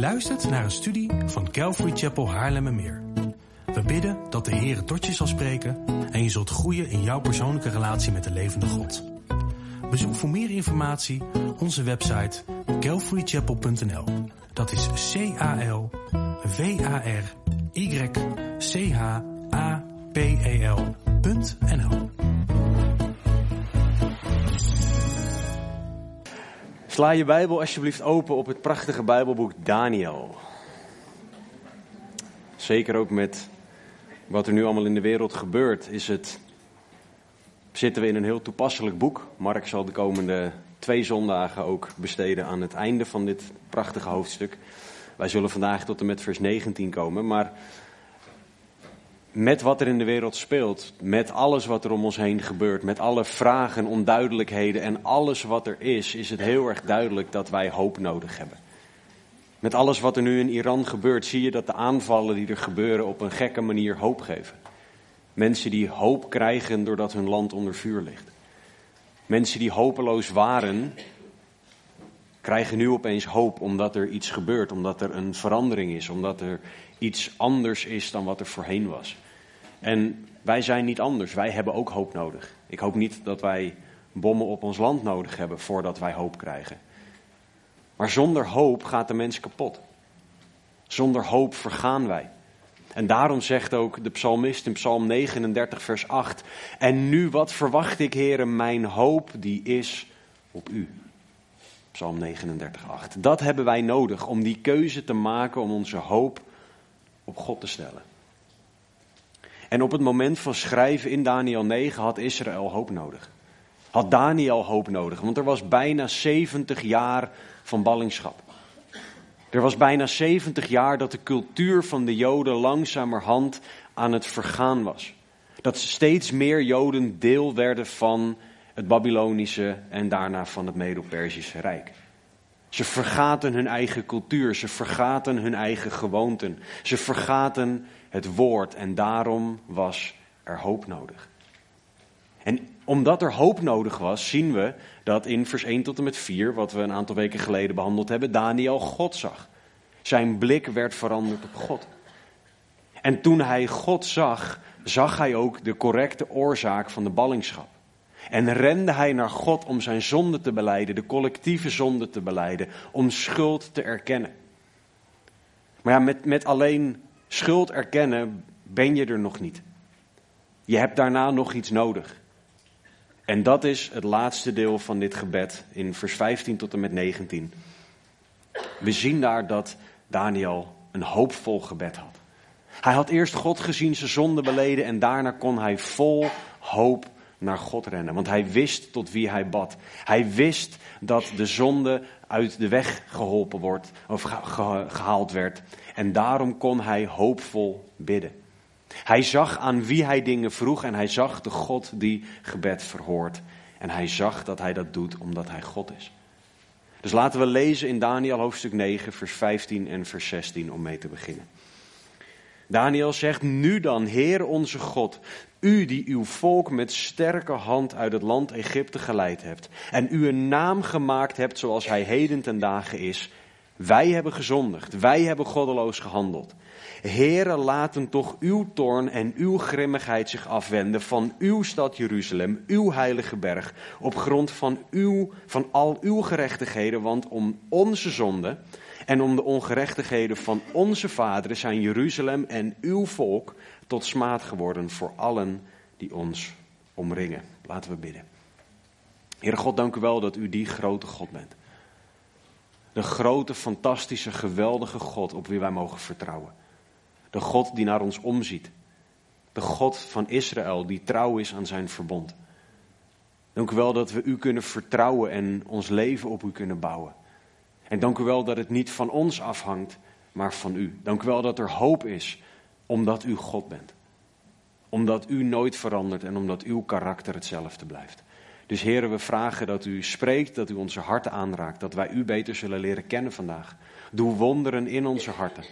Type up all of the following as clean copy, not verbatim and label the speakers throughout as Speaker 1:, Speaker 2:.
Speaker 1: luistert naar een studie van Calvary Chapel Haarlemmermeer. We bidden dat de Heer tot je zal spreken en je zult groeien in jouw persoonlijke relatie met de levende God. Bezoek voor meer informatie onze website calvarychapel.nl. Dat is CALVARYCHAPEL.nl.
Speaker 2: Sla je Bijbel alsjeblieft open op het prachtige Bijbelboek Daniel. Zeker ook met wat er nu allemaal in de wereld gebeurt, zitten we in een heel toepasselijk boek. Mark zal de komende 2 zondagen ook besteden aan het einde van dit prachtige hoofdstuk. Wij zullen vandaag tot en met vers 19 komen, maar met wat er in de wereld speelt, met alles wat er om ons heen gebeurt, met alle vragen, onduidelijkheden en alles wat er is het heel erg duidelijk dat wij hoop nodig hebben. Met alles wat er nu in Iran gebeurt, zie je dat de aanvallen die er gebeuren op een gekke manier hoop geven. Mensen die hoop krijgen doordat hun land onder vuur ligt. Mensen die hopeloos waren, krijgen nu opeens hoop omdat er iets gebeurt, omdat er een verandering is, omdat er iets anders is dan wat er voorheen was. En wij zijn niet anders, wij hebben ook hoop nodig. Ik hoop niet dat wij bommen op ons land nodig hebben voordat wij hoop krijgen. Maar zonder hoop gaat de mens kapot. Zonder hoop vergaan wij. En daarom zegt ook de psalmist in Psalm 39 vers 8... En nu wat verwacht ik, Heere, mijn hoop die is op u. Psalm 39, 8. Dat hebben wij nodig om die keuze te maken, om onze hoop op God te stellen. En op het moment van schrijven in Daniel 9 had Israël hoop nodig. Had Daniel hoop nodig, want er was bijna 70 jaar van ballingschap. Er was bijna 70 jaar dat de cultuur van de Joden langzamerhand aan het vergaan was. Dat steeds meer Joden deel werden van het Babylonische en daarna van het Medo-Perzische Rijk. Ze vergaten hun eigen cultuur, ze vergaten hun eigen gewoonten. Ze vergaten het woord en daarom was er hoop nodig. En omdat er hoop nodig was, zien we dat in vers 1 tot en met 4, wat we een aantal weken geleden behandeld hebben, Daniel God zag. Zijn blik werd veranderd op God. En toen hij God zag, zag hij ook de correcte oorzaak van de ballingschap. En rende hij naar God om zijn zonde te belijden, de collectieve zonde te belijden, om schuld te erkennen. Maar ja, met alleen schuld erkennen ben je er nog niet. Je hebt daarna nog iets nodig. En dat is het laatste deel van dit gebed in vers 15 tot en met 19. We zien daar dat Daniel een hoopvol gebed had. Hij had eerst God gezien, zijn zonde beleden en daarna kon hij vol hoop naar God rennen. Want hij wist tot wie hij bad. Hij wist dat de zonde uit de weg geholpen wordt, of gehaald werd. En daarom kon hij hoopvol bidden. Hij zag aan wie hij dingen vroeg en hij zag de God die gebed verhoort. En hij zag dat hij dat doet omdat hij God is. Dus laten we lezen in Daniel hoofdstuk 9 vers 15 en vers 16 om mee te beginnen. Daniel zegt: Nu dan, Heer onze God, u die uw volk met sterke hand uit het land Egypte geleid hebt en u een naam gemaakt hebt zoals hij heden ten dagen is. Wij hebben gezondigd, wij hebben goddeloos gehandeld. Heere, laten toch uw toorn en uw grimmigheid zich afwenden van uw stad Jeruzalem, uw heilige berg, op grond van al uw gerechtigheden, want om onze zonde en om de ongerechtigheden van onze vaderen zijn Jeruzalem en uw volk tot smaad geworden voor allen die ons omringen. Laten we bidden. Heere God, dank u wel dat u die grote God bent. De grote, fantastische, geweldige God op wie wij mogen vertrouwen. De God die naar ons omziet. De God van Israël die trouw is aan zijn verbond. Dank u wel dat we u kunnen vertrouwen en ons leven op u kunnen bouwen. En dank u wel dat het niet van ons afhangt, maar van u. Dank u wel dat er hoop is, omdat u God bent. Omdat u nooit verandert en omdat uw karakter hetzelfde blijft. Dus Heere, we vragen dat u spreekt, dat u onze harten aanraakt. Dat wij u beter zullen leren kennen vandaag. Doe wonderen in onze harten.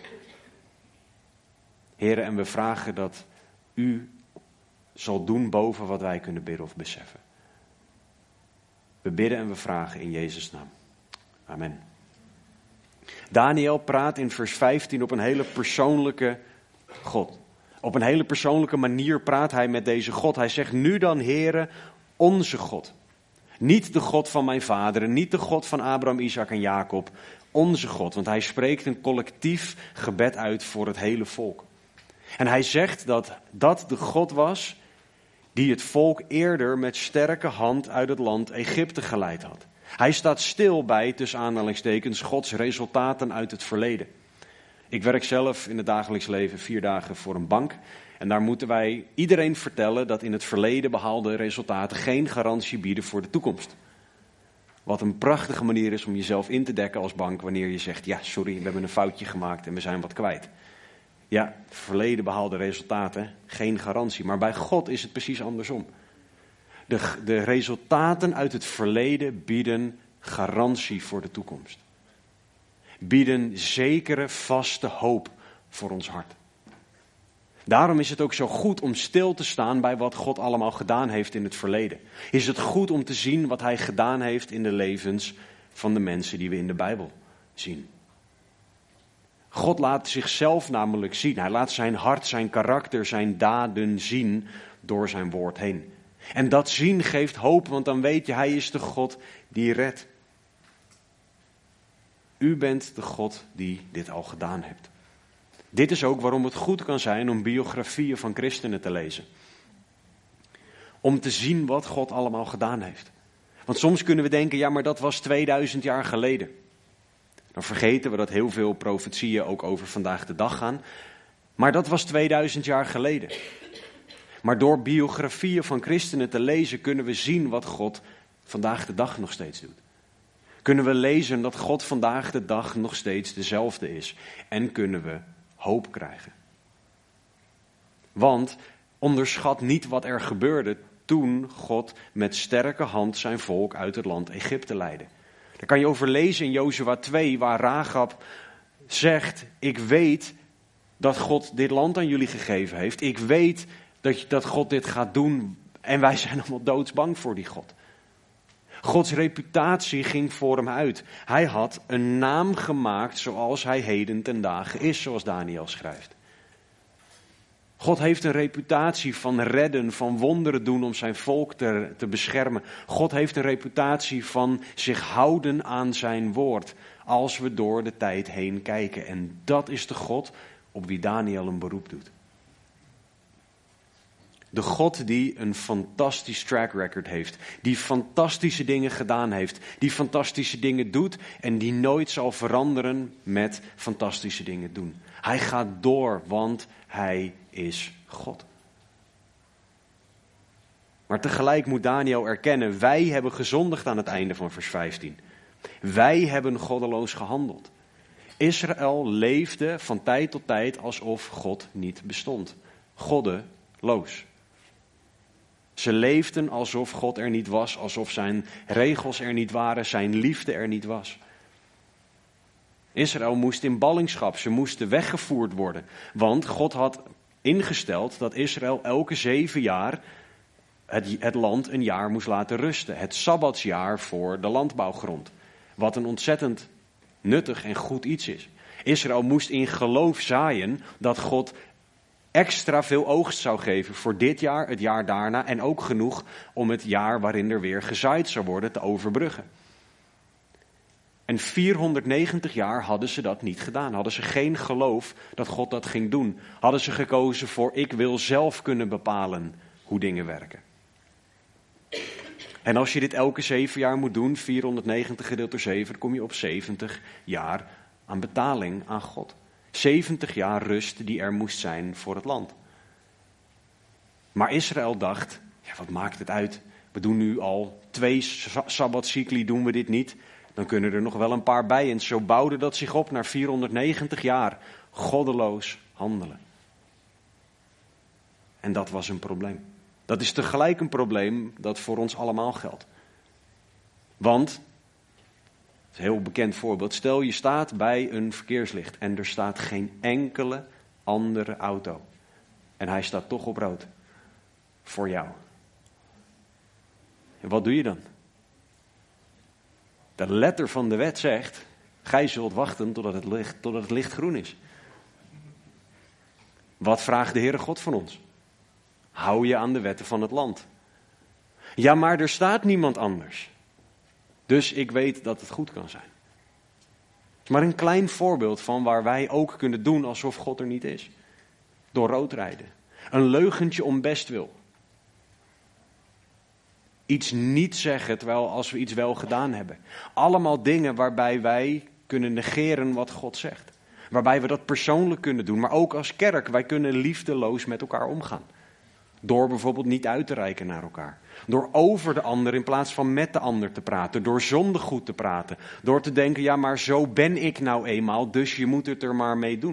Speaker 2: Heere, en we vragen dat u zal doen boven wat wij kunnen bidden of beseffen. We bidden en we vragen in Jezus' naam. Amen. Daniel praat in vers 15 op een hele persoonlijke God. Op een hele persoonlijke manier praat hij met deze God. Hij zegt, nu dan Heere, onze God. Niet de God van mijn vaderen, niet de God van Abraham, Isaac en Jacob. Onze God, want hij spreekt een collectief gebed uit voor het hele volk. En hij zegt dat dat de God was die het volk eerder met sterke hand uit het land Egypte geleid had. Hij staat stil bij, tussen aanhalingstekens, Gods resultaten uit het verleden. Ik werk zelf in het dagelijks leven 4 dagen voor een bank. En daar moeten wij iedereen vertellen dat in het verleden behaalde resultaten geen garantie bieden voor de toekomst. Wat een prachtige manier is om jezelf in te dekken als bank wanneer je zegt, ja sorry, we hebben een foutje gemaakt en we zijn wat kwijt. Ja, verleden behaalde resultaten, geen garantie. Maar bij God is het precies andersom. De resultaten uit het verleden bieden garantie voor de toekomst. Bieden zekere, vaste hoop voor ons hart. Daarom is het ook zo goed om stil te staan bij wat God allemaal gedaan heeft in het verleden. Is het goed om te zien wat hij gedaan heeft in de levens van de mensen die we in de Bijbel zien. God laat zichzelf namelijk zien. Hij laat zijn hart, zijn karakter, zijn daden zien door zijn woord heen. En dat zien geeft hoop, want dan weet je, hij is de God die redt. U bent de God die dit al gedaan hebt. Dit is ook waarom het goed kan zijn om biografieën van christenen te lezen. Om te zien wat God allemaal gedaan heeft. Want soms kunnen we denken, ja maar dat was 2000 jaar geleden. Dan vergeten we dat heel veel profetieën ook over vandaag de dag gaan. Maar dat was 2000 jaar geleden. Maar door biografieën van christenen te lezen kunnen we zien wat God vandaag de dag nog steeds doet. Kunnen we lezen dat God vandaag de dag nog steeds dezelfde is. En kunnen we hoop krijgen. Want onderschat niet wat er gebeurde toen God met sterke hand zijn volk uit het land Egypte leidde. Daar kan je over lezen in Jozua 2, waar Rahab zegt, ik weet dat God dit land aan jullie gegeven heeft. Ik weet dat God dit gaat doen en wij zijn allemaal doodsbang voor die God. Gods reputatie ging voor hem uit. Hij had een naam gemaakt zoals hij heden ten dagen is, zoals Daniel schrijft. God heeft een reputatie van redden, van wonderen doen om zijn volk te beschermen. God heeft een reputatie van zich houden aan zijn woord, als we door de tijd heen kijken. En dat is de God op wie Daniel een beroep doet. De God die een fantastisch track record heeft, die fantastische dingen gedaan heeft, die fantastische dingen doet en die nooit zal veranderen met fantastische dingen doen. Hij gaat door, want hij is God. Maar tegelijk moet Daniel erkennen, wij hebben gezondigd aan het einde van vers 15. Wij hebben goddeloos gehandeld. Israël leefde van tijd tot tijd alsof God niet bestond. Goddeloos. Ze leefden alsof God er niet was, alsof zijn regels er niet waren, zijn liefde er niet was. Israël moest in ballingschap, ze moesten weggevoerd worden. Want God had ingesteld dat Israël elke 7 jaar het land een jaar moest laten rusten. Het sabbatsjaar voor de landbouwgrond. Wat een ontzettend nuttig en goed iets is. Israël moest in geloof zaaien dat God extra veel oogst zou geven voor dit jaar, het jaar daarna en ook genoeg om het jaar waarin er weer gezaaid zou worden te overbruggen. En 490 jaar hadden ze dat niet gedaan. Hadden ze geen geloof dat God dat ging doen. Hadden ze gekozen voor ik wil zelf kunnen bepalen hoe dingen werken. En als je dit elke 7 jaar moet doen, 490 gedeeld door 7, dan kom je op 70 jaar aan betaling aan God. 70 jaar rust die er moest zijn voor het land. Maar Israël dacht, ja, wat maakt het uit? We doen nu al 2 sabbatcycli, doen we dit niet. Dan kunnen er nog wel een paar bij. En zo bouwde dat zich op naar 490 jaar goddeloos handelen. En dat was een probleem. Dat is tegelijk een probleem dat voor ons allemaal geldt. Want, dat is een heel bekend voorbeeld, stel je staat bij een verkeerslicht en er staat geen enkele andere auto. En hij staat toch op rood. Voor jou. En wat doe je dan? De letter van de wet zegt, Gij zult wachten totdat het licht groen is. Wat vraagt de Heere God van ons? Hou je aan de wetten van het land. Ja, maar er staat niemand anders. Dus ik weet dat het goed kan zijn. Maar een klein voorbeeld van waar wij ook kunnen doen alsof God er niet is. Door rood rijden. Een leugentje om bestwil. Iets niet zeggen terwijl als we iets wel gedaan hebben. Allemaal dingen waarbij wij kunnen negeren wat God zegt. Waarbij we dat persoonlijk kunnen doen. Maar ook als kerk, wij kunnen liefdeloos met elkaar omgaan. Door bijvoorbeeld niet uit te reiken naar elkaar. Door over de ander in plaats van met de ander te praten. Door zondegoed te praten. Door te denken, ja maar zo ben ik nou eenmaal, dus je moet het er maar mee doen.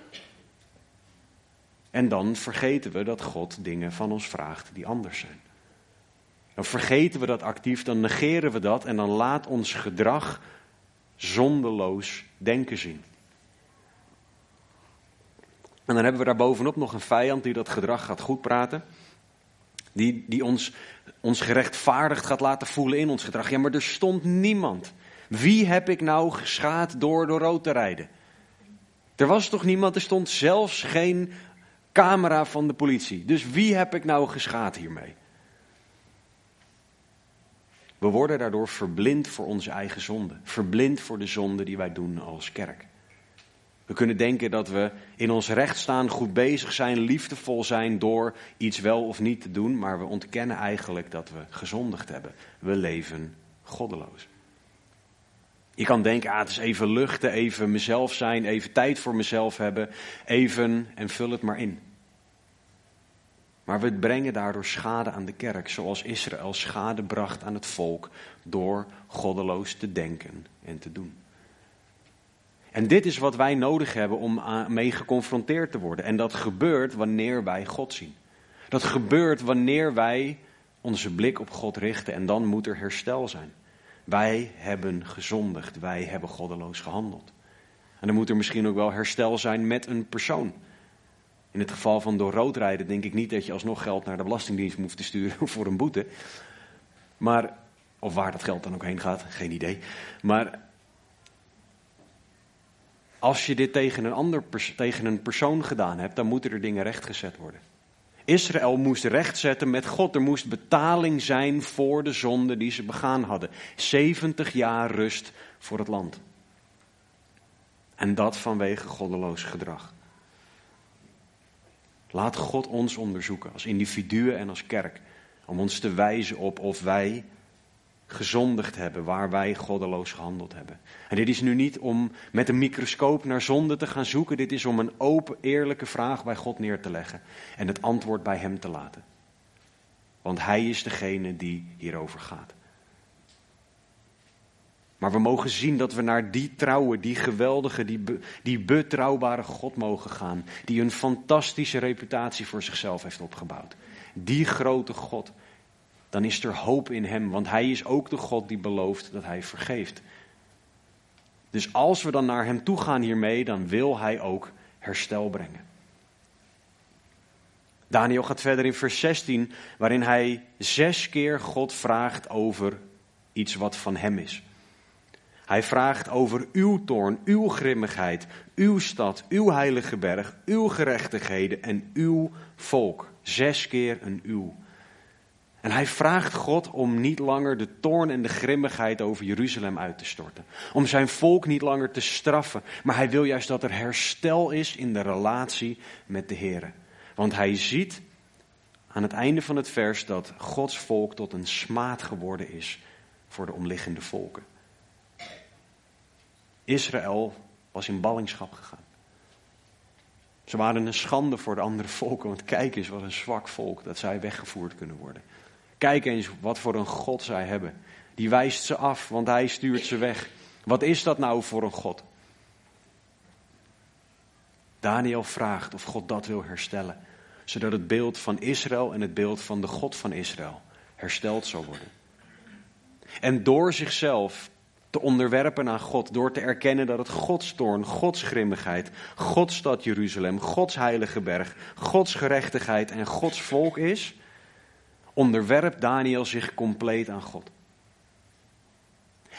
Speaker 2: En dan vergeten we dat God dingen van ons vraagt die anders zijn. Dan vergeten we dat actief, dan negeren we dat en dan laat ons gedrag zondeloos denken zien. En dan hebben we daar bovenop nog een vijand die dat gedrag gaat goedpraten. Die ons gerechtvaardigd gaat laten voelen in ons gedrag. Ja, maar er stond niemand. Wie heb ik nou geschaad door rood te rijden? Er was toch niemand, er stond zelfs geen camera van de politie. Dus wie heb ik nou geschaad hiermee? We worden daardoor verblind voor onze eigen zonde. Verblind voor de zonde die wij doen als kerk. We kunnen denken dat we in ons recht staan, goed bezig zijn, liefdevol zijn door iets wel of niet te doen. Maar we ontkennen eigenlijk dat we gezondigd hebben. We leven goddeloos. Je kan denken, het is even luchten, even mezelf zijn, even tijd voor mezelf hebben. Even en vul het maar in. Maar we brengen daardoor schade aan de kerk, zoals Israël schade bracht aan het volk door goddeloos te denken en te doen. En dit is wat wij nodig hebben om mee geconfronteerd te worden. En dat gebeurt wanneer wij God zien. Dat gebeurt wanneer wij onze blik op God richten en dan moet er herstel zijn. Wij hebben gezondigd, wij hebben goddeloos gehandeld. En dan moet er misschien ook wel herstel zijn met een persoon. In het geval van door rood rijden denk ik niet dat je alsnog geld naar de Belastingdienst hoeft te sturen voor een boete. Maar, of waar dat geld dan ook heen gaat, geen idee. Maar als je dit tegen een persoon gedaan hebt, dan moeten er dingen rechtgezet worden. Israël moest rechtzetten met God. Er moest betaling zijn voor de zonde die ze begaan hadden. 70 jaar rust voor het land. En dat vanwege goddeloos gedrag. Laat God ons onderzoeken als individuen en als kerk. Om ons te wijzen op of wij gezondigd hebben waar wij goddeloos gehandeld hebben. En dit is nu niet om met een microscoop naar zonde te gaan zoeken. Dit is om een open, eerlijke vraag bij God neer te leggen. En het antwoord bij hem te laten. Want hij is degene die hierover gaat. Maar we mogen zien dat we naar die trouwe, die geweldige, die betrouwbare God mogen gaan. Die een fantastische reputatie voor zichzelf heeft opgebouwd. Die grote God. Dan is er hoop in hem, want hij is ook de God die belooft dat hij vergeeft. Dus als we dan naar hem toe gaan hiermee, dan wil hij ook herstel brengen. Daniel gaat verder in vers 16, waarin hij 6 keer God vraagt over iets wat van hem is. Hij vraagt over uw toorn, uw grimmigheid, uw stad, uw heilige berg, uw gerechtigheden en uw volk. 6 keer een uw. En hij vraagt God om niet langer de toorn en de grimmigheid over Jeruzalem uit te storten. Om zijn volk niet langer te straffen. Maar hij wil juist dat er herstel is in de relatie met de Heere. Want hij ziet aan het einde van het vers dat Gods volk tot een smaad geworden is voor de omliggende volken. Israël was in ballingschap gegaan. Ze waren een schande voor de andere volken, want kijk eens wat een zwak volk dat zij weggevoerd kunnen worden. Kijk eens wat voor een God zij hebben. Die wijst ze af, want hij stuurt ze weg. Wat is dat nou voor een God? Daniel vraagt of God dat wil herstellen. Zodat het beeld van Israël en het beeld van de God van Israël hersteld zal worden. En door zichzelf te onderwerpen aan God, door te erkennen dat het Gods toorn, Gods grimmigheid, Gods stad Jeruzalem, Gods heilige berg, Gods gerechtigheid en Gods volk is, onderwerpt Daniel zich compleet aan God.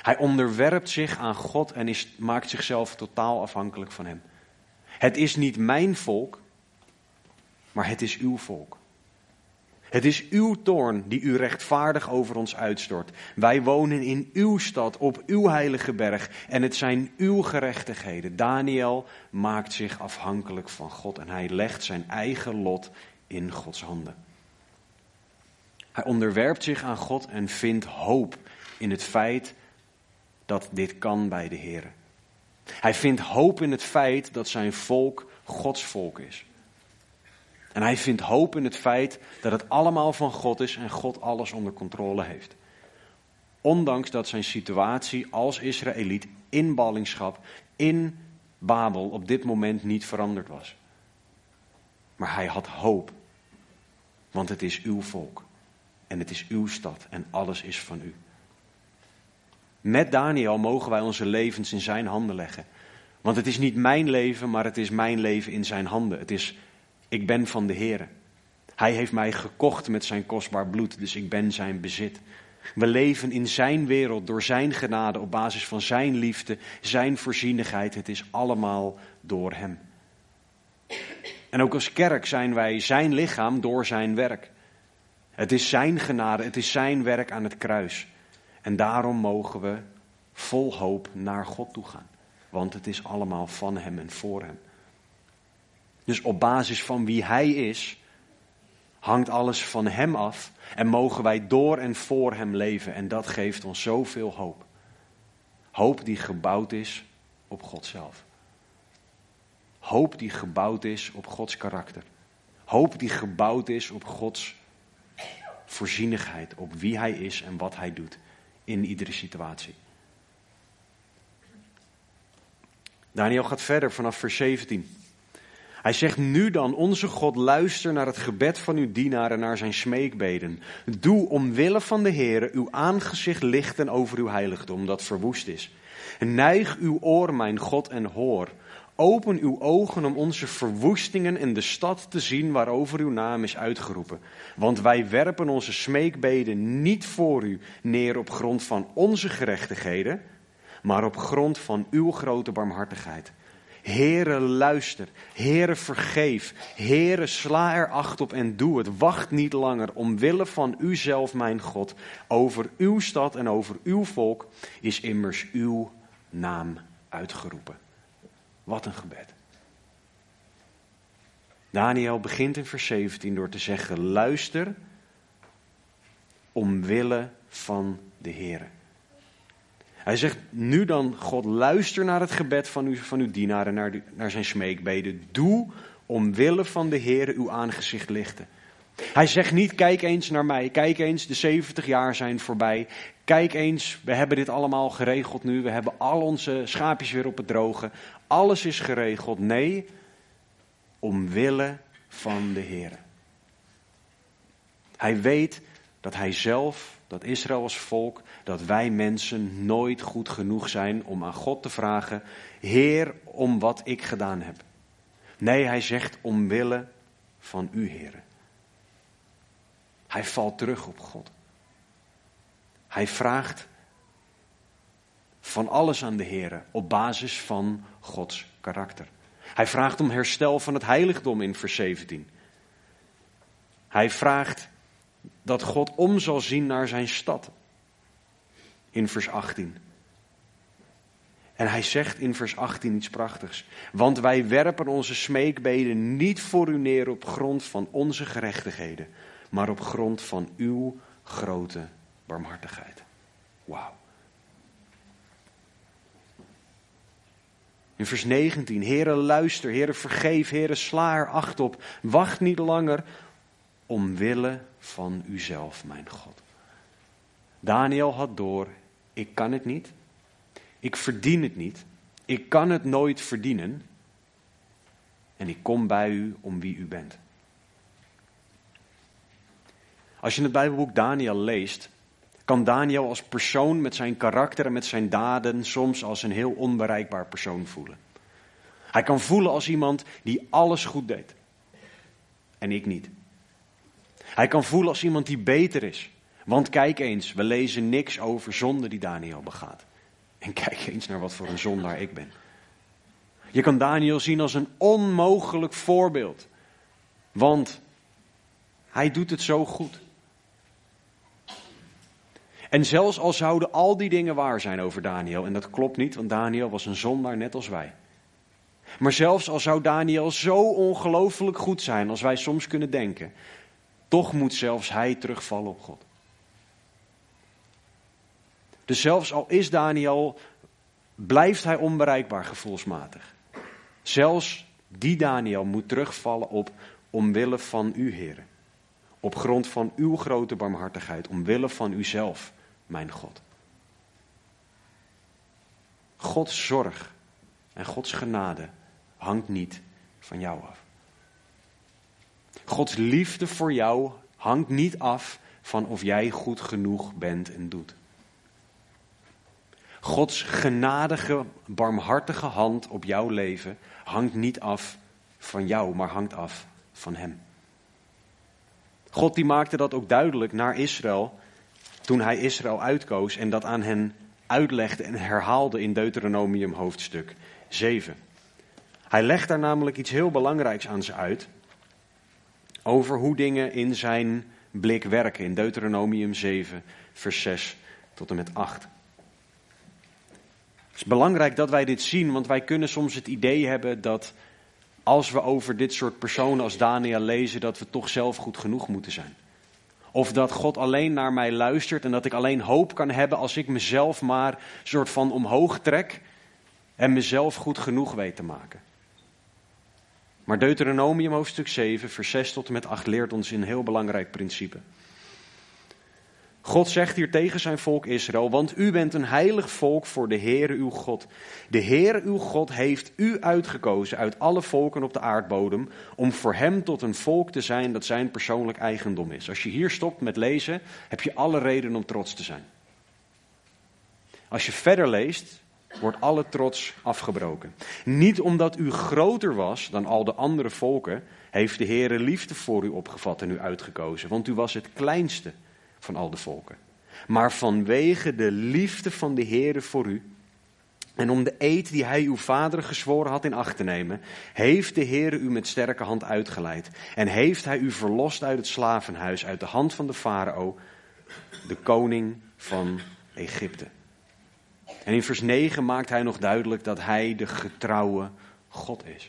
Speaker 2: Hij onderwerpt zich aan God en maakt zichzelf totaal afhankelijk van hem. Het is niet mijn volk, maar het is uw volk. Het is uw toorn die u rechtvaardig over ons uitstort. Wij wonen in uw stad, op uw heilige berg. En het zijn uw gerechtigheden. Daniel maakt zich afhankelijk van God en hij legt zijn eigen lot in Gods handen. Hij onderwerpt zich aan God en vindt hoop in het feit dat dit kan bij de Heere. Hij vindt hoop in het feit dat zijn volk Gods volk is. En hij vindt hoop in het feit dat het allemaal van God is en God alles onder controle heeft. Ondanks dat zijn situatie als Israëliet in ballingschap in Babel op dit moment niet veranderd was. Maar hij had hoop, want het is uw volk en het is uw stad en alles is van u. Met Daniel mogen wij onze levens in zijn handen leggen. Want het is niet mijn leven, maar het is mijn leven in zijn handen. Ik ben van de Heere. Hij heeft mij gekocht met zijn kostbaar bloed, dus ik ben zijn bezit. We leven in zijn wereld door zijn genade op basis van zijn liefde, zijn voorzienigheid. Het is allemaal door hem. En ook als kerk zijn wij zijn lichaam door zijn werk. Het is zijn genade, het is zijn werk aan het kruis. En daarom mogen we vol hoop naar God toe gaan. Want het is allemaal van hem en voor hem. Dus op basis van wie hij is, hangt alles van hem af. En mogen wij door en voor hem leven. En dat geeft ons zoveel hoop. Hoop die gebouwd is op God zelf. Hoop die gebouwd is op Gods karakter. Hoop die gebouwd is op Gods voorzienigheid. Op wie hij is en wat hij doet. In iedere situatie. Daniel gaat verder vanaf vers 17. Hij zegt, nu dan, onze God, luister naar het gebed van uw dienaar en naar zijn smeekbeden. Doe omwille van de Heere uw aangezicht lichten over uw heiligdom dat verwoest is. Neig uw oor, mijn God, en hoor. Open uw ogen om onze verwoestingen en de stad te zien waarover uw naam is uitgeroepen. Want wij werpen onze smeekbeden niet voor u neer op grond van onze gerechtigheden, maar op grond van uw grote barmhartigheid. Heere, luister. Heere, vergeef. Heere, sla er acht op en doe het. Wacht niet langer. Omwille van uzelf, mijn God. Over uw stad en over uw volk is immers uw naam uitgeroepen. Wat een gebed. Daniel begint in vers 17 door te zeggen, luister omwille van de Heere. Hij zegt, nu dan God, luister naar het gebed van uw dienaar en naar zijn smeekbeden. Doe omwille van de Heere uw aangezicht lichten. Hij zegt niet, kijk eens naar mij, kijk eens, de 70 jaar zijn voorbij. Kijk eens, we hebben dit allemaal geregeld nu, we hebben al onze schaapjes weer op het droge. Alles is geregeld. Nee, omwille van de Heere. Hij weet dat hij zelf, dat Israël als volk, dat wij mensen nooit goed genoeg zijn om aan God te vragen, Heer, om wat ik gedaan heb. Nee, hij zegt omwille van u, Heere. Hij valt terug op God. Hij vraagt van alles aan de Heere op basis van Gods karakter. Hij vraagt om herstel van het heiligdom in vers 17. Hij vraagt dat God om zal zien naar zijn stad. In vers 18. En hij zegt in vers 18 iets prachtigs. Want wij werpen onze smeekbeden niet voor u neer op grond van onze gerechtigheden, maar op grond van uw grote barmhartigheid. Wauw. In vers 19. Heere, luister. Heere, vergeef. Heere, sla er acht op. Wacht niet langer omwille van uzelf, mijn God. Daniel had door, ik kan het niet. Ik verdien het niet. Ik kan het nooit verdienen. En ik kom bij u om wie u bent. Als je het Bijbelboek Daniel leest, kan Daniel als persoon met zijn karakter en met zijn daden soms als een heel onbereikbaar persoon voelen. Hij kan voelen als iemand die alles goed deed. En ik niet. Hij kan voelen als iemand die beter is. Want kijk eens, we lezen niks over zonde die Daniel begaat. En kijk eens naar wat voor een zondaar ik ben. Je kan Daniel zien als een onmogelijk voorbeeld. Want hij doet het zo goed. En zelfs al zouden al die dingen waar zijn over Daniel, en dat klopt niet, want Daniel was een zondaar net als wij. Maar zelfs al zou Daniel zo ongelooflijk goed zijn als wij soms kunnen denken, toch moet zelfs hij terugvallen op God. Dus zelfs al is Daniel, blijft hij onbereikbaar gevoelsmatig. Zelfs die Daniel moet terugvallen op omwille van u, Heere. Op grond van uw grote barmhartigheid, omwille van uzelf, mijn God. Gods zorg en Gods genade hangt niet van jou af. Gods liefde voor jou hangt niet af van of jij goed genoeg bent en doet. Gods genadige, barmhartige hand op jouw leven hangt niet af van jou, maar hangt af van hem. God die maakte dat ook duidelijk naar Israël toen hij Israël uitkoos en dat aan hen uitlegde en herhaalde in Deuteronomium hoofdstuk 7. Hij legt daar namelijk iets heel belangrijks aan ze uit over hoe dingen in zijn blik werken in Deuteronomium 7 vers 6 tot en met 8. Het is belangrijk dat wij dit zien, want wij kunnen soms het idee hebben dat als we over dit soort personen als Daniel lezen, dat we toch zelf goed genoeg moeten zijn. Of dat God alleen naar mij luistert en dat ik alleen hoop kan hebben als ik mezelf maar soort van omhoog trek en mezelf goed genoeg weet te maken. Maar Deuteronomium hoofdstuk 7, vers 6 tot en met 8 leert ons een heel belangrijk principe. God zegt hier tegen zijn volk Israël, want u bent een heilig volk voor de Heere uw God. De Heere uw God heeft u uitgekozen uit alle volken op de aardbodem om voor hem tot een volk te zijn dat zijn persoonlijk eigendom is. Als je hier stopt met lezen, heb je alle reden om trots te zijn. Als je verder leest, wordt alle trots afgebroken. Niet omdat u groter was dan al de andere volken, heeft de Heere liefde voor u opgevat en u uitgekozen, want u was het kleinste van al de volken. Maar vanwege de liefde van de Heere voor u en om de eed die hij uw vader gezworen had in acht te nemen, heeft de Heere u met sterke hand uitgeleid en heeft hij u verlost uit het slavenhuis, uit de hand van de farao, de koning van Egypte. En in vers 9 maakt hij nog duidelijk dat hij de getrouwe God is.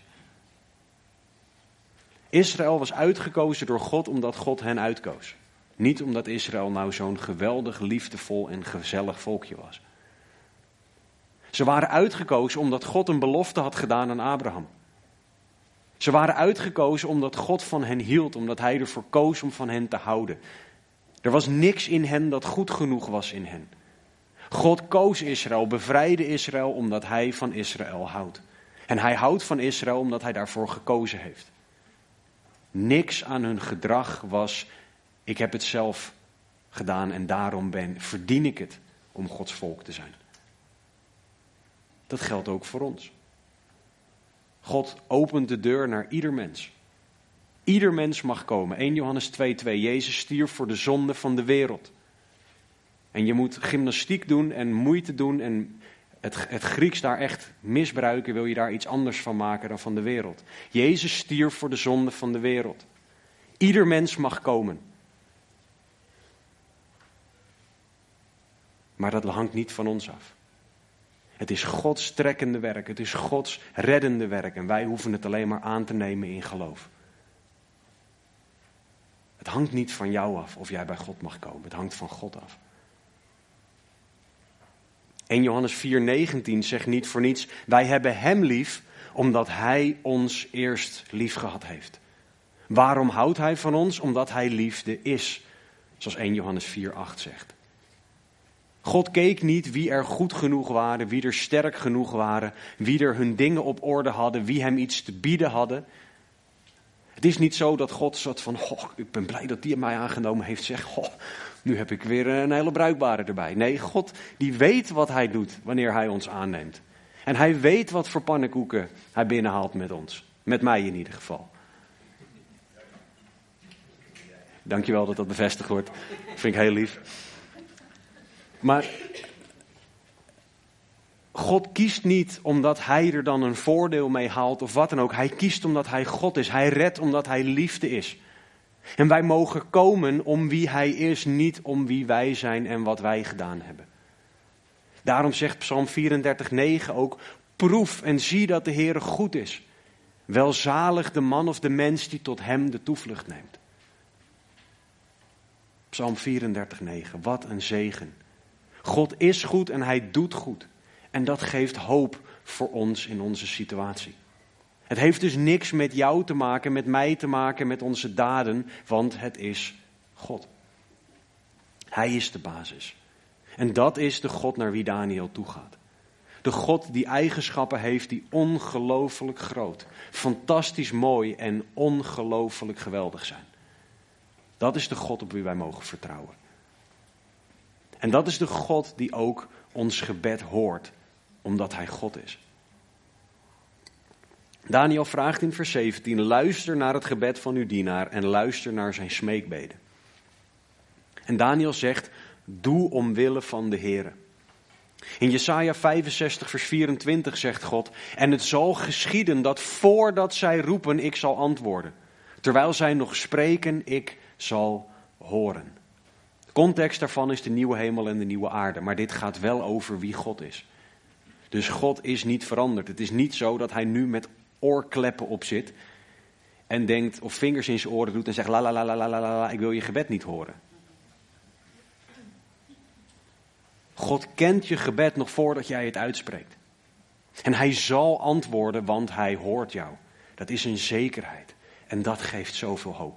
Speaker 2: Israël was uitgekozen door God omdat God hen uitkoos. Niet omdat Israël nou zo'n geweldig, liefdevol en gezellig volkje was. Ze waren uitgekozen omdat God een belofte had gedaan aan Abraham. Ze waren uitgekozen omdat God van hen hield, omdat hij ervoor koos om van hen te houden. Er was niks in hen dat goed genoeg was in hen. God koos Israël, bevrijdde Israël omdat hij van Israël houdt. En hij houdt van Israël omdat hij daarvoor gekozen heeft. Niks aan hun gedrag was, ik heb het zelf gedaan en daarom verdien ik het om Gods volk te zijn. Dat geldt ook voor ons. God opent de deur naar ieder mens. Ieder mens mag komen. 1 Johannes 2:2. Jezus stierf voor de zonde van de wereld. En je moet gymnastiek doen en moeite doen en het Grieks daar echt misbruiken. Wil je daar iets anders van maken dan van de wereld. Jezus stierf voor de zonde van de wereld. Ieder mens mag komen. Maar dat hangt niet van ons af. Het is Gods trekkende werk. Het is Gods reddende werk. En wij hoeven het alleen maar aan te nemen in geloof. Het hangt niet van jou af of jij bij God mag komen. Het hangt van God af. 1 Johannes 4:19 zegt niet voor niets, wij hebben hem lief omdat hij ons eerst lief gehad heeft. Waarom houdt hij van ons? Omdat hij liefde is. Zoals 1 Johannes 4:8 zegt. God keek niet wie er goed genoeg waren, wie er sterk genoeg waren, wie er hun dingen op orde hadden, wie hem iets te bieden hadden. Het is niet zo dat God soort van, ik ben blij dat die mij aangenomen heeft, zeg, nu heb ik weer een hele bruikbare erbij. Nee, God die weet wat hij doet wanneer hij ons aanneemt. En hij weet wat voor pannenkoeken hij binnenhaalt met ons. Met mij in ieder geval. Dankjewel dat dat bevestigd wordt. Vind ik heel lief. Maar God kiest niet omdat hij er dan een voordeel mee haalt of wat dan ook. Hij kiest omdat hij God is. Hij redt omdat hij liefde is. En wij mogen komen om wie hij is, niet om wie wij zijn en wat wij gedaan hebben. Daarom zegt Psalm 34:9 ook: proef en zie dat de Heere goed is. Welzalig de man of de mens die tot hem de toevlucht neemt. Psalm 34:9, wat een zegen. God is goed en hij doet goed. En dat geeft hoop voor ons in onze situatie. Het heeft dus niks met jou te maken, met mij te maken, met onze daden, want het is God. Hij is de basis. En dat is de God naar wie Daniel toegaat. De God die eigenschappen heeft die ongelooflijk groot, fantastisch mooi en ongelooflijk geweldig zijn. Dat is de God op wie wij mogen vertrouwen. En dat is de God die ook ons gebed hoort, omdat hij God is. Daniel vraagt in vers 17, luister naar het gebed van uw dienaar en luister naar zijn smeekbeden. En Daniel zegt, doe omwille van de Heere. In Jesaja 65 vers 24 zegt God, en het zal geschieden dat voordat zij roepen, ik zal antwoorden. Terwijl zij nog spreken, ik zal horen. De context daarvan is de nieuwe hemel en de nieuwe aarde, maar dit gaat wel over wie God is. Dus God is niet veranderd. Het is niet zo dat hij nu met oorkleppen op zit en denkt of vingers in zijn oren doet en zegt la la la la la la la, ik wil je gebed niet horen. God kent je gebed nog voordat jij het uitspreekt. En hij zal antwoorden, want hij hoort jou. Dat is een zekerheid. En dat geeft zoveel hoop.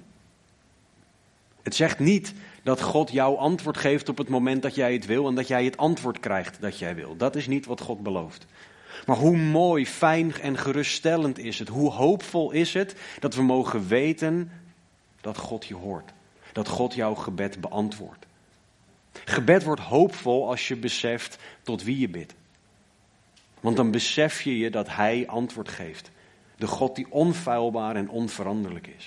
Speaker 2: Het zegt niet dat God jou antwoord geeft op het moment dat jij het wil en dat jij het antwoord krijgt dat jij wil. Dat is niet wat God belooft. Maar hoe mooi, fijn en geruststellend is het, hoe hoopvol is het dat we mogen weten dat God je hoort. Dat God jouw gebed beantwoordt. Gebed wordt hoopvol als je beseft tot wie je bidt. Want dan besef je dat hij antwoord geeft. De God die onfeilbaar en onveranderlijk is.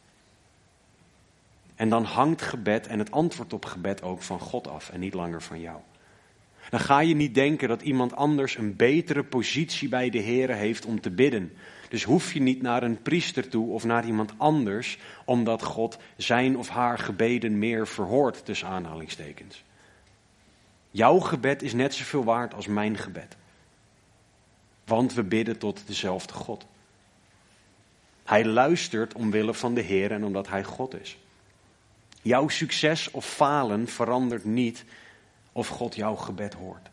Speaker 2: En dan hangt gebed en het antwoord op gebed ook van God af en niet langer van jou. Dan ga je niet denken dat iemand anders een betere positie bij de Heere heeft om te bidden. Dus hoef je niet naar een priester toe of naar iemand anders, omdat God zijn of haar gebeden meer verhoort, tussen aanhalingstekens. Jouw gebed is net zoveel waard als mijn gebed. Want we bidden tot dezelfde God. Hij luistert omwille van de Heer en omdat hij God is. Jouw succes of falen verandert niet of God jouw gebed hoort.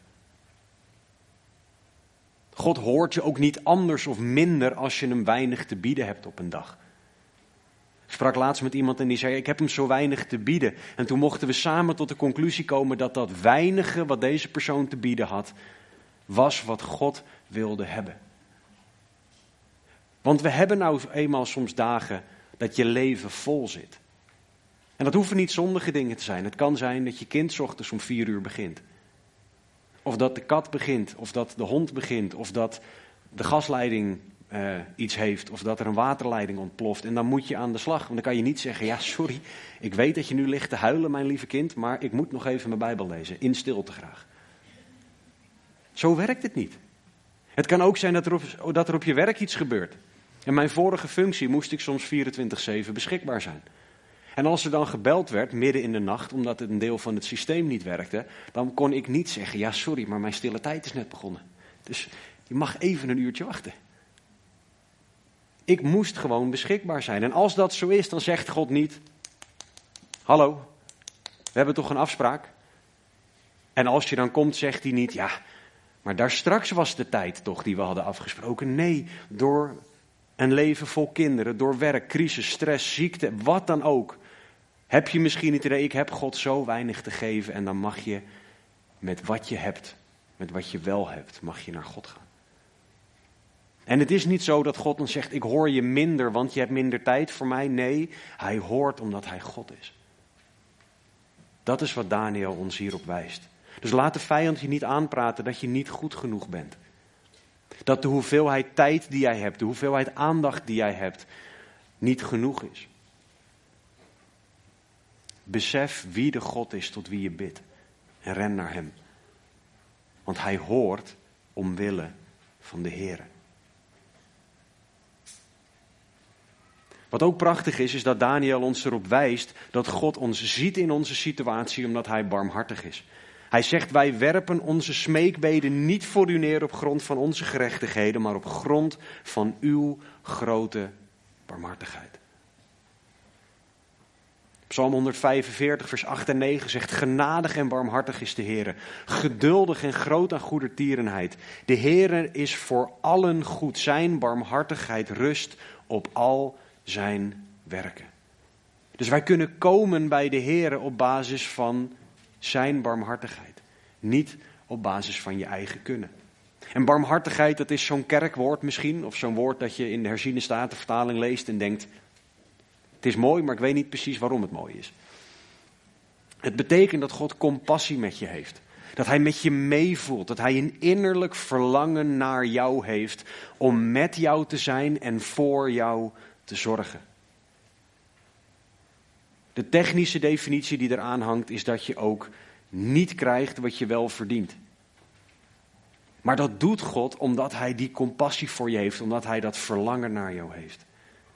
Speaker 2: God hoort je ook niet anders of minder als je hem weinig te bieden hebt op een dag. Ik sprak laatst met iemand en die zei, ik heb hem zo weinig te bieden. En toen mochten we samen tot de conclusie komen dat dat weinige wat deze persoon te bieden had, was wat God wilde hebben. Want we hebben nou eenmaal soms dagen dat je leven vol zit. En dat hoeven niet zondige dingen te zijn. Het kan zijn dat je kind 's ochtends om 4 uur begint. Of dat de kat begint, of dat de hond begint, of dat de gasleiding iets heeft, of dat er een waterleiding ontploft. En dan moet je aan de slag. Want dan kan je niet zeggen, ja sorry, ik weet dat je nu ligt te huilen, mijn lieve kind, maar ik moet nog even mijn Bijbel lezen, in stilte graag. Zo werkt het niet. Het kan ook zijn dat er op je werk iets gebeurt. In mijn vorige functie moest ik soms 24/7 beschikbaar zijn. En als er dan gebeld werd, midden in de nacht, omdat het een deel van het systeem niet werkte, dan kon ik niet zeggen, ja sorry, maar mijn stille tijd is net begonnen. Dus je mag even een uurtje wachten. Ik moest gewoon beschikbaar zijn. En als dat zo is, dan zegt God niet, hallo, we hebben toch een afspraak? En als je dan komt, zegt hij niet, ja, maar daar straks was de tijd toch die we hadden afgesproken. Nee, door een leven vol kinderen, door werk, crisis, stress, ziekte, wat dan ook. Heb je misschien het idee, ik heb God zo weinig te geven en dan mag je met wat je hebt, met wat je wel hebt, mag je naar God gaan. En het is niet zo dat God dan zegt, ik hoor je minder, want je hebt minder tijd voor mij. Nee, hij hoort omdat hij God is. Dat is wat Daniel ons hierop wijst. Dus laat de vijand je niet aanpraten dat je niet goed genoeg bent. Dat de hoeveelheid tijd die jij hebt, de hoeveelheid aandacht die jij hebt, niet genoeg is. Besef wie de God is tot wie je bidt. En ren naar hem. Want hij hoort omwille van de Heere. Wat ook prachtig is dat Daniel ons erop wijst dat God ons ziet in onze situatie omdat hij barmhartig is. Hij zegt, wij werpen onze smeekbeden niet voor u neer op grond van onze gerechtigheden, maar op grond van uw grote barmhartigheid. Psalm 145, vers 8 en 9 zegt, genadig en barmhartig is de Heere, geduldig en groot aan goedertierenheid. De Heere is voor allen goed, zijn barmhartigheid rust op al zijn werken. Dus wij kunnen komen bij de Heere op basis van zijn barmhartigheid. Niet op basis van je eigen kunnen. En barmhartigheid, dat is zo'n kerkwoord misschien, of zo'n woord dat je in de herziene statenvertaling leest en denkt, het is mooi, maar ik weet niet precies waarom het mooi is. Het betekent dat God compassie met je heeft. Dat hij met je meevoelt. Dat hij een innerlijk verlangen naar jou heeft om met jou te zijn en voor jou te zorgen. De technische definitie die eraan hangt is dat je ook niet krijgt wat je wel verdient. Maar dat doet God omdat hij die compassie voor je heeft, omdat hij dat verlangen naar jou heeft.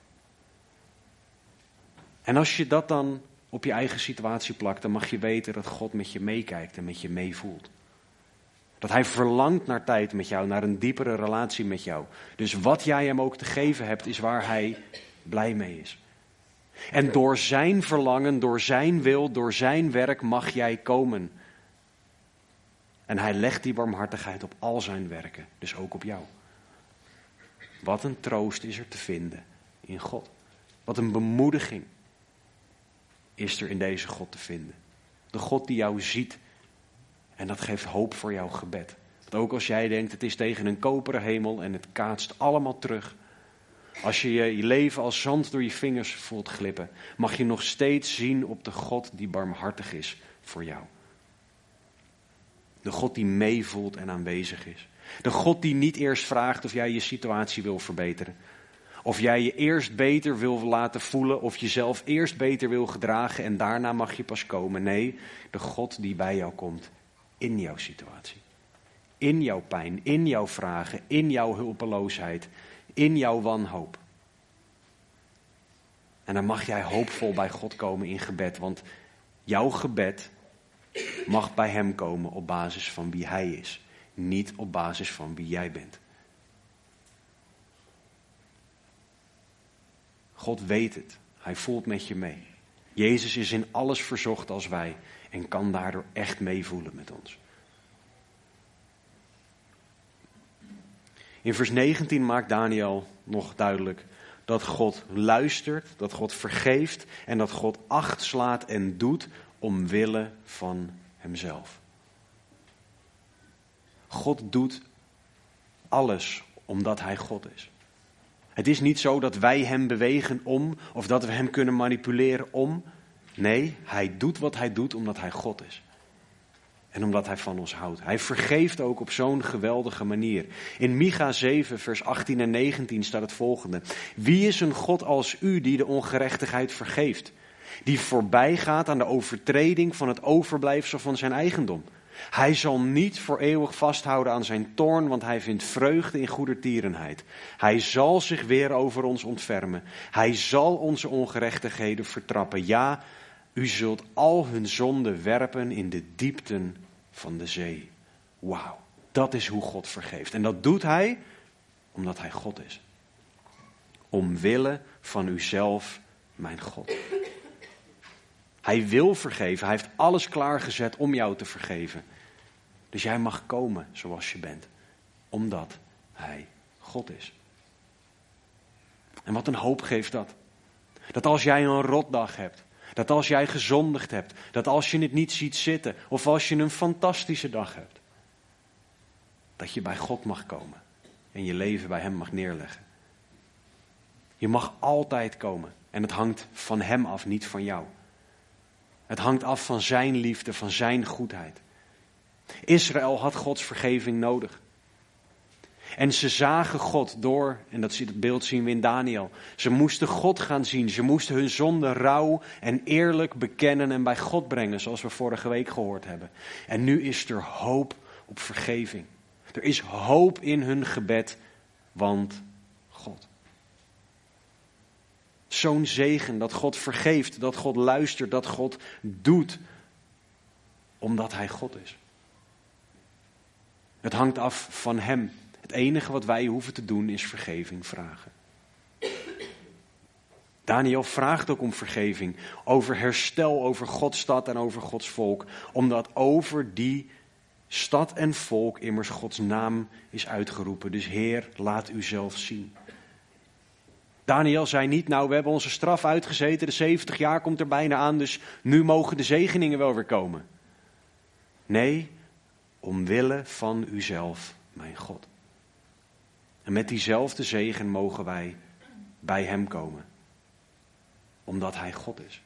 Speaker 2: En als je dat dan op je eigen situatie plakt, dan mag je weten dat God met je meekijkt en met je meevoelt. Dat hij verlangt naar tijd met jou, naar een diepere relatie met jou. Dus wat jij hem ook te geven hebt, is waar hij blij mee is. En door zijn verlangen, door zijn wil, door zijn werk mag jij komen. En hij legt die barmhartigheid op al zijn werken, dus ook op jou. Wat een troost is er te vinden in God. Wat een bemoediging is er in deze God te vinden. De God die jou ziet. En dat geeft hoop voor jouw gebed. Want ook als jij denkt, het is tegen een koperen hemel en het kaatst allemaal terug. Als je je leven als zand door je vingers voelt glippen, mag je nog steeds zien op de God die barmhartig is voor jou. De God die meevoelt en aanwezig is. De God die niet eerst vraagt of jij je situatie wil verbeteren. Of jij je eerst beter wil laten voelen of jezelf eerst beter wil gedragen en daarna mag je pas komen. Nee, de God die bij jou komt in jouw situatie. In jouw pijn, in jouw vragen, in jouw hulpeloosheid, in jouw wanhoop. En dan mag jij hoopvol bij God komen in gebed, want jouw gebed mag bij hem komen op basis van wie hij is. Niet op basis van wie jij bent. God weet het. Hij voelt met je mee. Jezus is in alles verzocht als wij en kan daardoor echt meevoelen met ons. In vers 19 maakt Daniel nog duidelijk dat God luistert, dat God vergeeft en dat God acht slaat en doet omwille van hemzelf. God doet alles omdat hij God is. Het is niet zo dat wij hem bewegen om of dat we hem kunnen manipuleren om. Nee, hij doet wat hij doet omdat hij God is. En omdat hij van ons houdt. Hij vergeeft ook op zo'n geweldige manier. In Micha 7 vers 18 en 19 staat het volgende. Wie is een God als u die de ongerechtigheid vergeeft? Die voorbij gaat aan de overtreding van het overblijfsel van zijn eigendom. Hij zal niet voor eeuwig vasthouden aan zijn toorn, want hij vindt vreugde in goedertierenheid. Hij zal zich weer over ons ontfermen. Hij zal onze ongerechtigheden vertrappen. Ja, u zult al hun zonden werpen in de diepten van de zee. Wauw, dat is hoe God vergeeft. En dat doet hij omdat hij God is. Omwille van uzelf, mijn God. Hij wil vergeven. Hij heeft alles klaargezet om jou te vergeven. Dus jij mag komen zoals je bent. Omdat hij God is. En wat een hoop geeft dat. Dat als jij een rotdag hebt. Dat als jij gezondigd hebt. Dat als je het niet ziet zitten. Of als je een fantastische dag hebt. Dat je bij God mag komen. En je leven bij hem mag neerleggen. Je mag altijd komen. En het hangt van hem af, niet van jou. Het hangt af van zijn liefde, van zijn goedheid. Israël had Gods vergeving nodig. En ze zagen God door, en dat beeld zien we in Daniel. Ze moesten God gaan zien. Ze moesten hun zonde rauw en eerlijk bekennen en bij God brengen, zoals we vorige week gehoord hebben. En nu is er hoop op vergeving. Er is hoop in hun gebed, want God. Zo'n zegen dat God vergeeft, dat God luistert, dat God doet, omdat hij God is. Het hangt af van hem. Het enige wat wij hoeven te doen is vergeving vragen. Daniel vraagt ook om vergeving, over herstel, over Gods stad en over Gods volk, omdat over die stad en volk immers Gods naam is uitgeroepen. Dus Heer, laat u zelf zien. Daniel zei niet, nou we hebben onze straf uitgezeten, de 70 jaar komt er bijna aan, dus nu mogen de zegeningen wel weer komen. Nee, omwille van uzelf, mijn God. En met diezelfde zegen mogen wij bij hem komen. Omdat hij God is.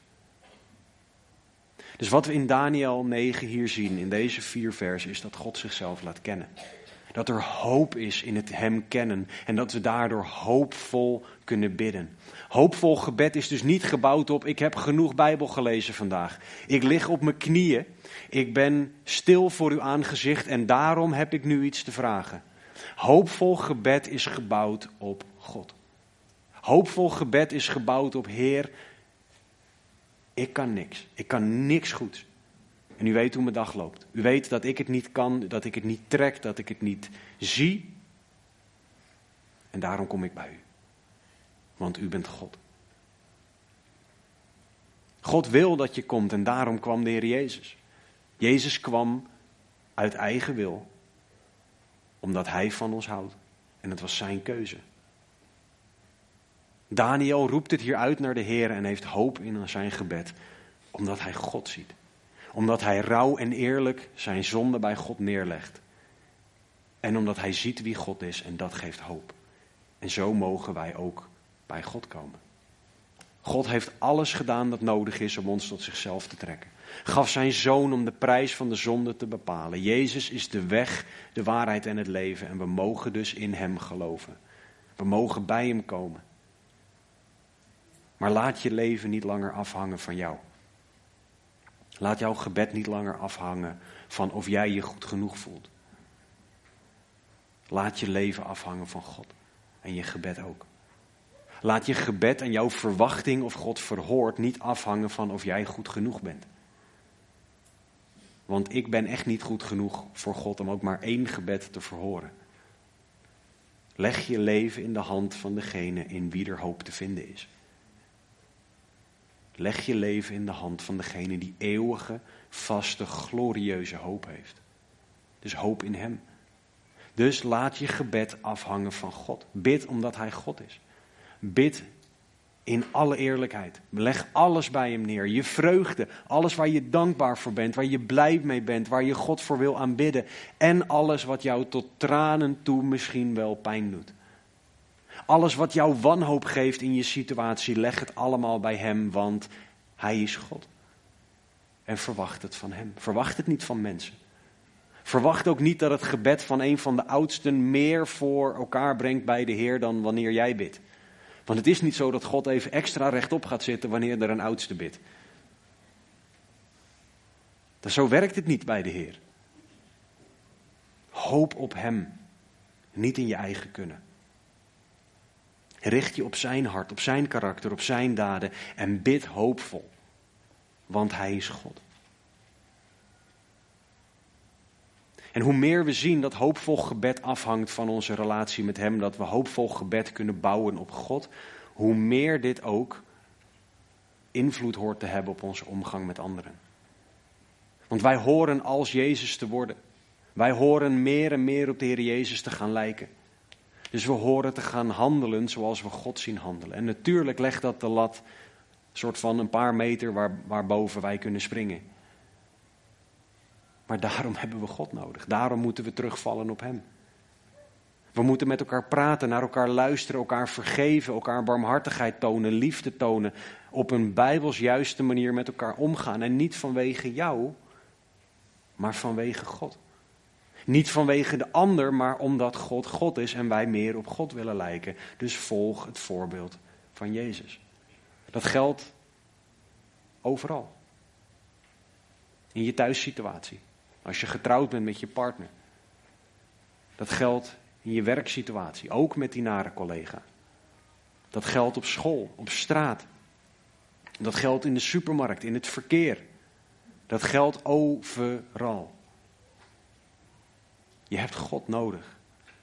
Speaker 2: Dus wat we in Daniel 9 hier zien, in deze 4 versen, is dat God zichzelf laat kennen. Dat er hoop is in het hem kennen en dat we daardoor hoopvol kunnen bidden. Hoopvol gebed is dus niet gebouwd op, ik heb genoeg Bijbel gelezen vandaag. Ik lig op mijn knieën, ik ben stil voor uw aangezicht en daarom heb ik nu iets te vragen. Hoopvol gebed is gebouwd op God. Hoopvol gebed is gebouwd op Heer, ik kan niks. Ik kan niks goeds. En u weet hoe mijn dag loopt. U weet dat ik het niet kan, dat ik het niet trek, dat ik het niet zie. En daarom kom ik bij u. Want u bent God. God wil dat je komt en daarom kwam de Heer Jezus. Jezus kwam uit eigen wil. Omdat hij van ons houdt. En het was zijn keuze. Daniel roept het hier uit naar de Heer en heeft hoop in zijn gebed. Omdat hij God ziet. Omdat hij rauw en eerlijk zijn zonde bij God neerlegt. En omdat hij ziet wie God is en dat geeft hoop. En zo mogen wij ook bij God komen. God heeft alles gedaan dat nodig is om ons tot zichzelf te trekken. Gaf zijn zoon om de prijs van de zonde te bepalen. Jezus is de weg, de waarheid en het leven. En we mogen dus in hem geloven. We mogen bij hem komen. Maar laat je leven niet langer afhangen van jou. Laat jouw gebed niet langer afhangen van of jij je goed genoeg voelt. Laat je leven afhangen van God. En je gebed ook. Laat je gebed en jouw verwachting of God verhoort niet afhangen van of jij goed genoeg bent. Want ik ben echt niet goed genoeg voor God om ook maar 1 gebed te verhoren. Leg je leven in de hand van degene in wie er hoop te vinden is. Leg je leven in de hand van degene die eeuwige, vaste, glorieuze hoop heeft. Dus hoop in hem. Dus laat je gebed afhangen van God. Bid omdat hij God is. Bid in alle eerlijkheid. Leg alles bij hem neer. Je vreugde, alles waar je dankbaar voor bent, waar je blij mee bent, waar je God voor wil aanbidden. En alles wat jou tot tranen toe misschien wel pijn doet. Alles wat jou wanhoop geeft in je situatie, leg het allemaal bij hem, want hij is God. En verwacht het van hem. Verwacht het niet van mensen. Verwacht ook niet dat het gebed van een van de oudsten meer voor elkaar brengt bij de Heer dan wanneer jij bidt. Want het is niet zo dat God even extra rechtop gaat zitten wanneer er een oudste bidt. Zo werkt het niet bij de Heer. Hoop op hem, niet in je eigen kunnen. Richt je op zijn hart, op zijn karakter, op zijn daden en bid hoopvol. Want hij is God. En hoe meer we zien dat hoopvol gebed afhangt van onze relatie met hem, dat we hoopvol gebed kunnen bouwen op God, hoe meer dit ook invloed hoort te hebben op onze omgang met anderen. Want wij horen als Jezus te worden. Wij horen meer en meer op de Heer Jezus te gaan lijken. Dus we horen te gaan handelen zoals we God zien handelen. En natuurlijk legt dat de lat soort van een paar meter waarboven wij kunnen springen. Maar daarom hebben we God nodig. Daarom moeten we terugvallen op hem. We moeten met elkaar praten, naar elkaar luisteren, elkaar vergeven, elkaar barmhartigheid tonen, liefde tonen. Op een bijbels juiste manier met elkaar omgaan. En niet vanwege jou, maar vanwege God. Niet vanwege de ander, maar omdat God God is en wij meer op God willen lijken. Dus volg het voorbeeld van Jezus. Dat geldt overal. In je thuissituatie. Als je getrouwd bent met je partner. Dat geldt in je werksituatie, ook met die nare collega. Dat geldt op school, op straat. Dat geldt in de supermarkt, in het verkeer. Dat geldt overal. Je hebt God nodig.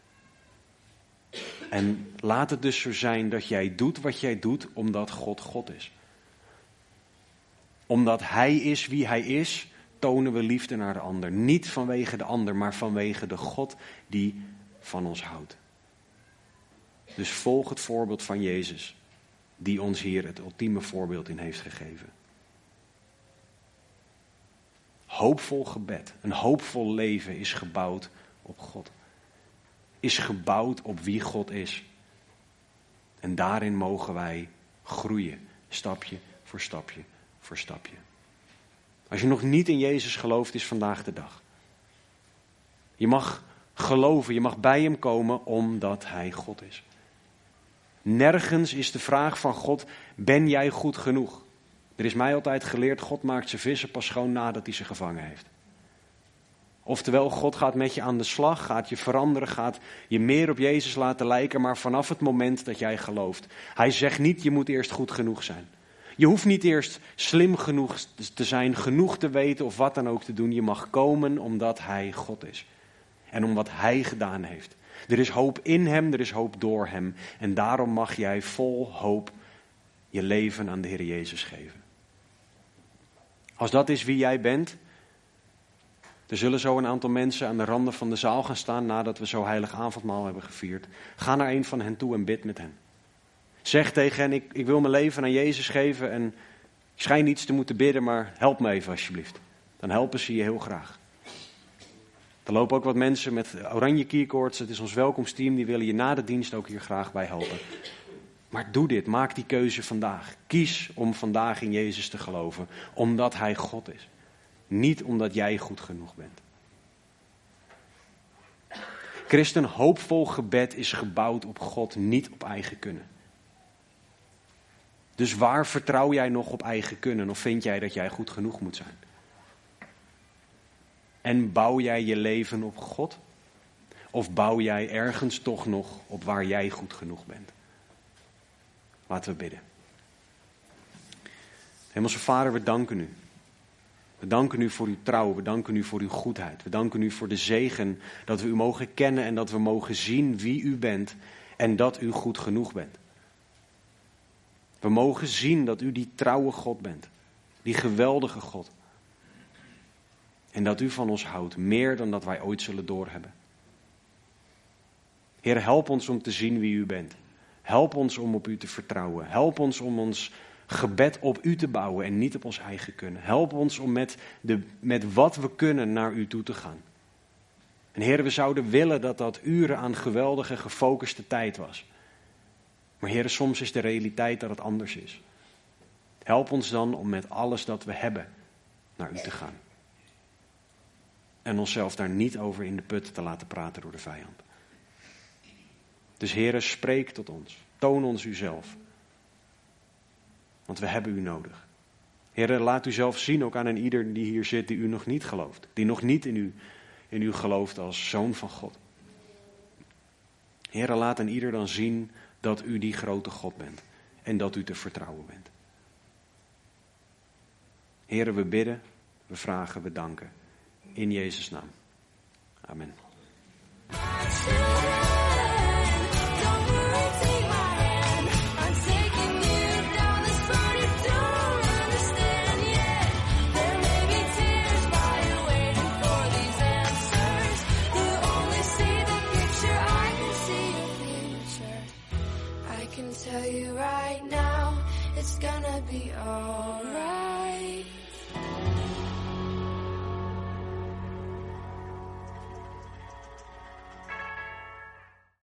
Speaker 2: En laat het dus zo zijn dat jij doet wat jij doet omdat God God is. Omdat Hij is wie Hij is, tonen we liefde naar de ander. Niet vanwege de ander, maar vanwege de God die van ons houdt. Dus volg het voorbeeld van Jezus, die ons hier het ultieme voorbeeld in heeft gegeven. Hoopvol gebed, een hoopvol leven is gebouwd op God. Is gebouwd op wie God is. En daarin mogen wij groeien, stapje voor stapje voor stapje. Als je nog niet in Jezus gelooft, is vandaag de dag. Je mag geloven, je mag bij Hem komen omdat Hij God is. Nergens is de vraag van God, ben jij goed genoeg? Er is mij altijd geleerd, God maakt zijn vissen pas schoon nadat hij ze gevangen heeft. Oftewel, God gaat met je aan de slag, gaat je veranderen, gaat je meer op Jezus laten lijken, maar vanaf het moment dat jij gelooft. Hij zegt niet, je moet eerst goed genoeg zijn. Je hoeft niet eerst slim genoeg te zijn, genoeg te weten of wat dan ook te doen. Je mag komen omdat Hij God is. En om wat Hij gedaan heeft. Er is hoop in Hem, er is hoop door Hem. En daarom mag jij vol hoop je leven aan de Heer Jezus geven. Als dat is wie jij bent, er zullen zo een aantal mensen aan de randen van de zaal gaan staan nadat we zo heilig avondmaal hebben gevierd. Ga naar een van hen toe en bid met hen. Zeg tegen hen, ik wil mijn leven aan Jezus geven en ik schijn niets te moeten bidden, maar help me even alsjeblieft. Dan helpen ze je heel graag. Er lopen ook wat mensen met oranje keycords, het is ons welkomsteam, die willen je na de dienst ook hier graag bij helpen. Maar doe dit, maak die keuze vandaag. Kies om vandaag in Jezus te geloven, omdat Hij God is. Niet omdat jij goed genoeg bent. Christen, hoopvol gebed is gebouwd op God, niet op eigen kunnen. Dus waar vertrouw jij nog op eigen kunnen? Of vind jij dat jij goed genoeg moet zijn? En bouw jij je leven op God? Of bouw jij ergens toch nog op waar jij goed genoeg bent? Laten we bidden. Hemelse Vader, we danken u. We danken u voor uw trouw, we danken u voor uw goedheid. We danken u voor de zegen dat we u mogen kennen en dat we mogen zien wie u bent en dat u goed genoeg bent. We mogen zien dat u die trouwe God bent, die geweldige God. En dat u van ons houdt, meer dan dat wij ooit zullen doorhebben. Heer, help ons om te zien wie u bent. Help ons om op u te vertrouwen. Help ons om ons gebed op u te bouwen en niet op ons eigen kunnen. Help ons om met wat we kunnen naar u toe te gaan. En Heer, we zouden willen dat dat uren aan geweldige, gefocuste tijd was. Maar Heer, soms is de realiteit dat het anders is. Help ons dan om met alles dat we hebben naar u te gaan. En onszelf daar niet over in de put te laten praten door de vijand. Dus Heer, spreek tot ons. Toon ons uzelf. Want we hebben u nodig. Heer, laat u zelf zien ook aan een ieder die hier zit die u nog niet gelooft. Die nog niet in u gelooft als zoon van God. Heer, laat een ieder dan zien dat u die grote God bent. En dat u te vertrouwen bent. Heer, we bidden, we vragen, we danken. In Jezus' naam. Amen.
Speaker 3: Tell you right now, it's gonna be alright.